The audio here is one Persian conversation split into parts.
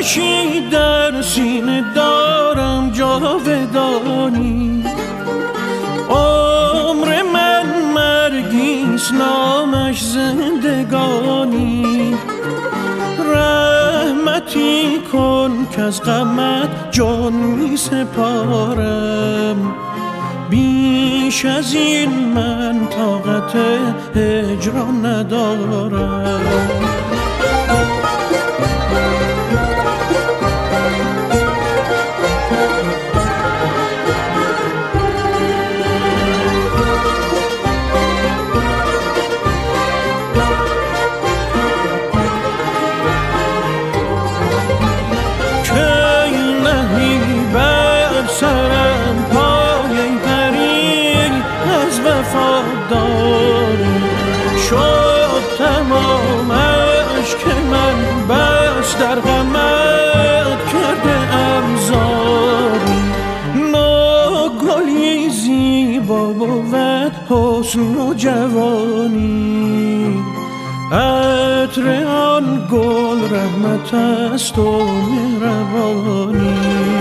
آتشی در سینه دارم جاودانی، عمر من مرگیست نامش زندگانی. رحمتی کن که از غمت جان می سپارم، بیش از این من طاقت هجران ندارم. شد تمام عشق من بس در غمت کرده ام زاری. ناگلی زیبا بود حسن و جوانی، عطر آن گل رحمت است و مهربانی.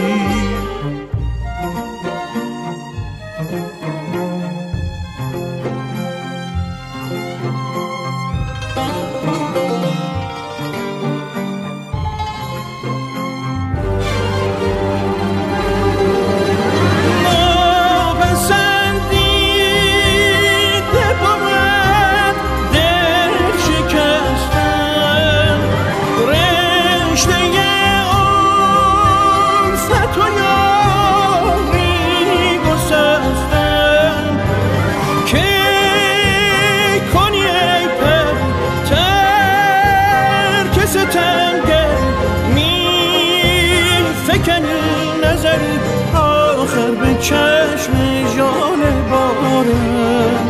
چشم جان بارم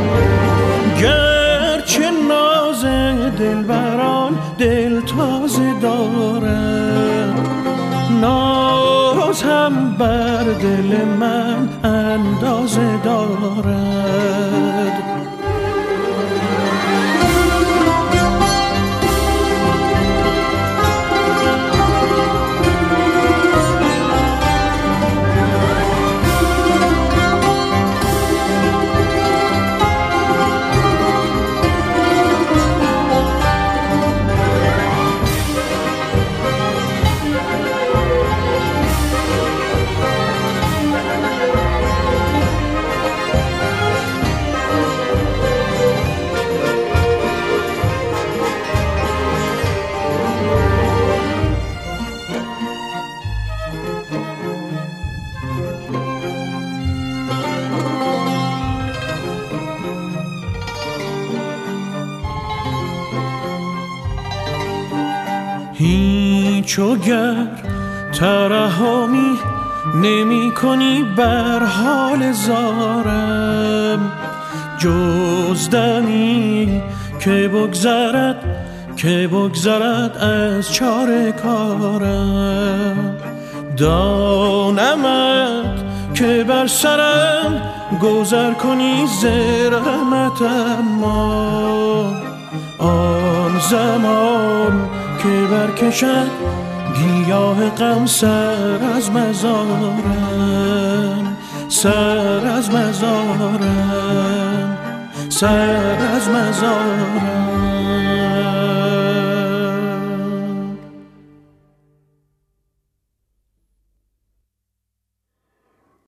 گرچه ناز دلبران دل تازه دارم، ناز هم بر دل من اندازه دارد. هیچ اگر ترحمی نمی کنی بر حال زارم، جز دمی که بگذرد از چاره کارم. دانمت که بر سرم گذر کنی ز رحمت، اما آن زمان که برکشد گیاه غم سر از مزارم، سر از مزارم، سر از مزارم.